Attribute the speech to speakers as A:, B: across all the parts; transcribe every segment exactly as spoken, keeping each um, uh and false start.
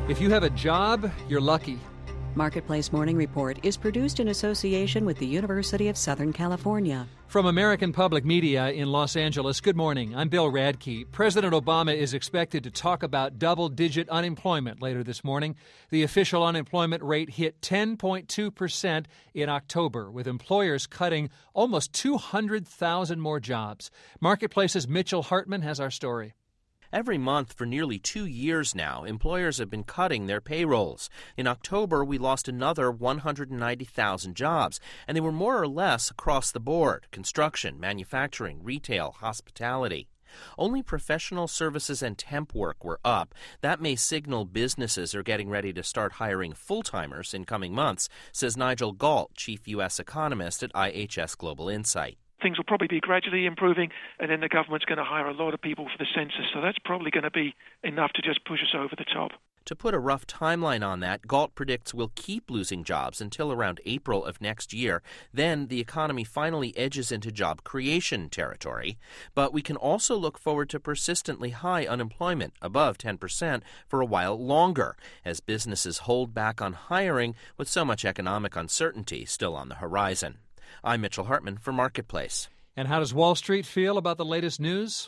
A: If you have a job, you're lucky.
B: Marketplace Morning Report is produced in association with the University of Southern California.
A: From American Public Media in Los Angeles, good morning. I'm Bill Radke. President Obama is expected to talk about double-digit unemployment later this morning. The official unemployment rate hit ten point two percent in October, with employers cutting almost two hundred thousand more jobs. Marketplace's Mitchell Hartman has our story.
C: Every month for nearly two years now, employers have been cutting their payrolls. In October, we lost another one hundred ninety thousand jobs, and they were more or less across the board: construction, manufacturing, retail, hospitality. Only professional services and temp work were up. That may signal businesses are getting ready to start hiring full-timers in coming months, says Nigel Galt, chief U S economist at I H S Global Insight.
D: Things will probably be gradually improving, and then the government's going to hire a lot of people for the census, so that's probably going to be enough to just push us over the top.
C: To put a rough timeline on that, Galt predicts we'll keep losing jobs until around April of next year. Then the economy finally edges into job creation territory. But we can also look forward to persistently high unemployment, above ten percent, for a while longer, as businesses hold back on hiring with so much economic uncertainty still on the horizon. I'm Mitchell Hartman for Marketplace.
A: And how does Wall Street feel about the latest news?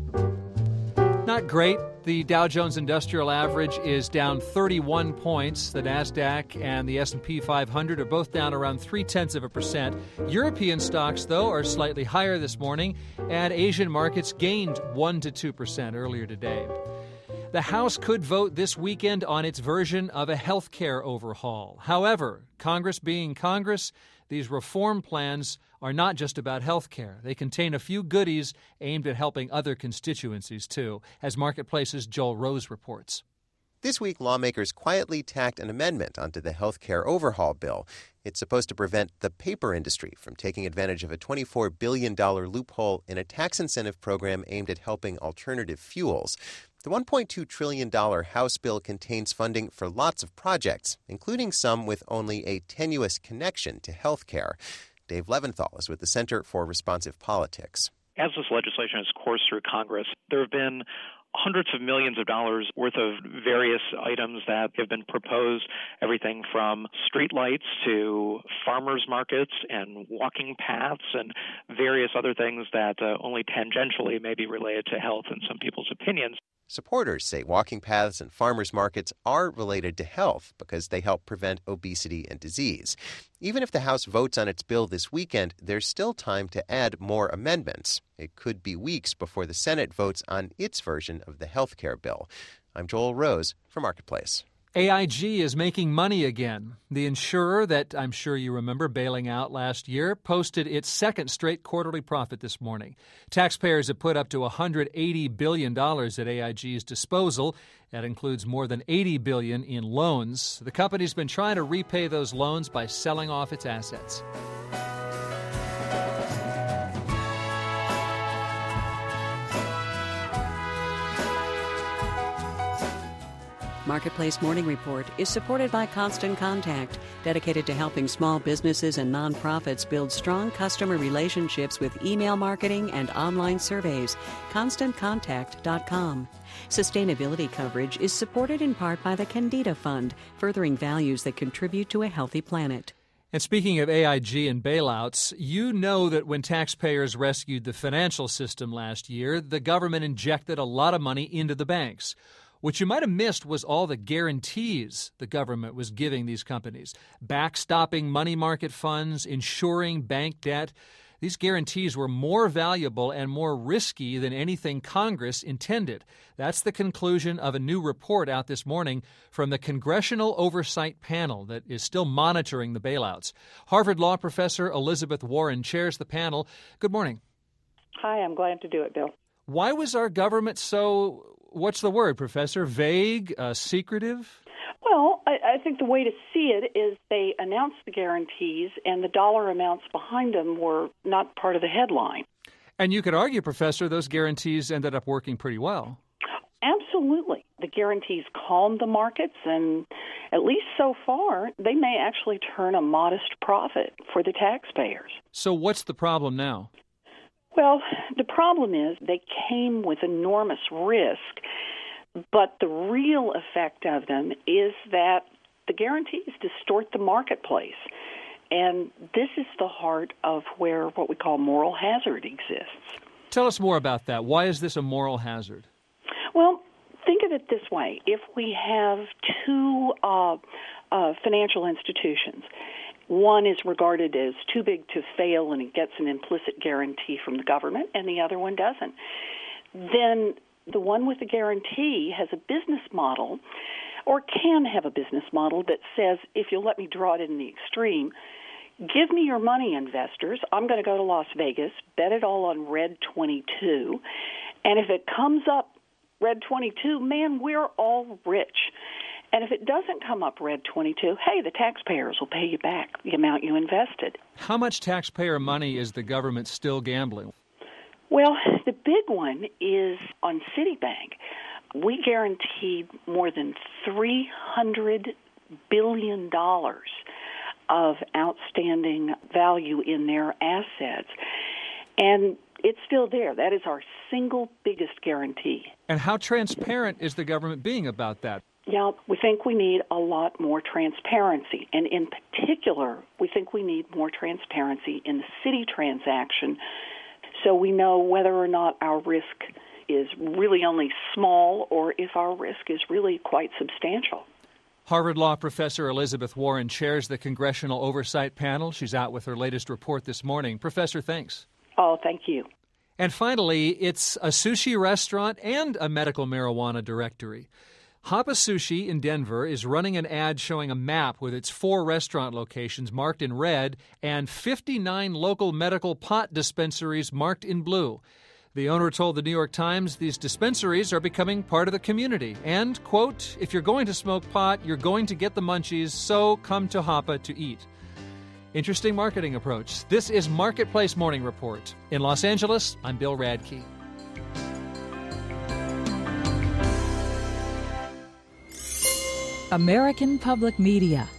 A: Not great. The Dow Jones Industrial Average is down thirty-one points. The NASDAQ and the S and P five hundred are both down around three-tenths of a percent. European stocks, though, are slightly higher this morning, and Asian markets gained one to two percent earlier today. The House could vote this weekend on its version of a health care overhaul. However, Congress being Congress, these reform plans are not just about health care. They contain a few goodies aimed at helping other constituencies, too, as Marketplace's Joel Rose reports.
E: This week, lawmakers quietly tacked an amendment onto the health care overhaul bill. It's supposed to prevent the paper industry from taking advantage of a twenty-four billion dollars loophole in a tax incentive program aimed at helping alternative fuels. The one point two trillion dollars House bill contains funding for lots of projects, including some with only a tenuous connection to health care. Dave Leventhal is with the Center for Responsive Politics.
F: As this legislation has coursed through Congress, there have been hundreds of millions of dollars worth of various items that have been proposed, everything from streetlights to farmers markets and walking paths and various other things that uh, only tangentially may be related to health in some people's opinions.
E: Supporters say walking paths and farmers markets are related to health because they help prevent obesity and disease. Even if the House votes on its bill this weekend, there's still time to add more amendments. It could be weeks before the Senate votes on its version of the health care bill. I'm Joel Rose for Marketplace.
A: A I G is making money again. The insurer that I'm sure you remember bailing out last year posted its second straight quarterly profit this morning. Taxpayers have put up to one hundred eighty billion dollars at A I G's disposal. That includes more than eighty billion dollars in loans. The company's been trying to repay those loans by selling off its assets.
B: Marketplace Morning Report is supported by Constant Contact, dedicated to helping small businesses and nonprofits build strong customer relationships with email marketing and online surveys. constant contact dot com. Sustainability coverage is supported in part by the Candida Fund, furthering values that contribute to a healthy planet.
A: And speaking of A I G and bailouts, you know that when taxpayers rescued the financial system last year, the government injected a lot of money into the banks. What you might have missed was all the guarantees the government was giving these companies, backstopping money market funds, insuring bank debt. These guarantees were more valuable and more risky than anything Congress intended. That's the conclusion of a new report out this morning from the Congressional Oversight Panel that is still monitoring the bailouts. Harvard Law professor Elizabeth Warren chairs the panel. Good morning.
G: Hi, I'm glad to do it, Bill.
A: Why was our government so, what's the word, Professor, vague, uh, secretive?
G: Well, I, I think the way to see it is they announced the guarantees, and the dollar amounts behind them were not part of the headline.
A: And you could argue, Professor, those guarantees ended up working pretty well.
G: Absolutely. The guarantees calmed the markets, and at least so far, they may actually turn a modest profit for the taxpayers.
A: So what's the problem now?
G: Well, the problem is they came with enormous risk. But the real effect of them is that the guarantees distort the marketplace. And this is the heart of where what we call moral hazard exists.
A: Tell us more about that. Why is this a moral hazard?
G: Well, think of it this way. If we have two uh, uh, financial institutions, one is regarded as too big to fail and it gets an implicit guarantee from the government, and the other one doesn't, then the one with the guarantee has a business model, or can have a business model, that says, if you'll let me draw it in the extreme, give me your money, investors. I'm going to go to Las Vegas, bet it all on Red twenty-two, and if it comes up Red twenty-two, man, we're all rich. And if it doesn't come up Red twenty-two, hey, the taxpayers will pay you back the amount you invested.
A: How much taxpayer money is the government still gambling?
G: Well, the big one is on Citibank. We guaranteed more than three hundred billion dollars of outstanding value in their assets. And it's still there. That is our single biggest guarantee.
A: And how transparent is the government being about that?
G: Yeah, we think we need a lot more transparency. And in particular, we think we need more transparency in the Citi transaction, so we know whether or not our risk is really only small or if our risk is really quite substantial.
A: Harvard Law professor Elizabeth Warren chairs the Congressional Oversight Panel. She's out with her latest report this morning. Professor, thanks.
G: Oh, thank you.
A: And finally, it's a sushi restaurant and a medical marijuana directory. Hapa Sushi in Denver is running an ad showing a map with its four restaurant locations marked in red and fifty-nine local medical pot dispensaries marked in blue. The owner told the New York Times these dispensaries are becoming part of the community. And, quote, if you're going to smoke pot, you're going to get the munchies, so come to Hapa to eat. Interesting marketing approach. This is Marketplace Morning Report. In Los Angeles, I'm Bill Radke.
H: American Public Media.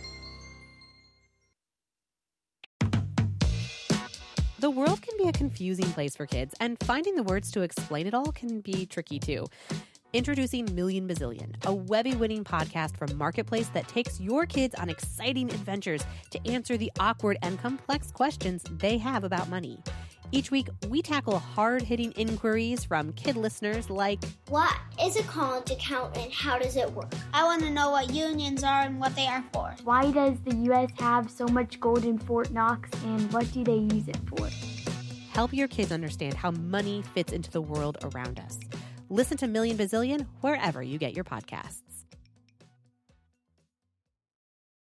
I: The world can be a confusing place for kids, and finding the words to explain it all can be tricky too. Introducing Million Bazillion, a Webby-winning podcast from Marketplace that takes your kids on exciting adventures to answer the awkward and complex questions they have about money. Each week, we tackle hard-hitting inquiries from kid listeners like,
J: what is a college account and how does it work? I want to know what unions are and what they are for.
K: Why does the U S have so much gold in Fort Knox and what do they use it for?
I: Help your kids understand how money fits into the world around us. Listen to Million Bazillion wherever you get your podcasts.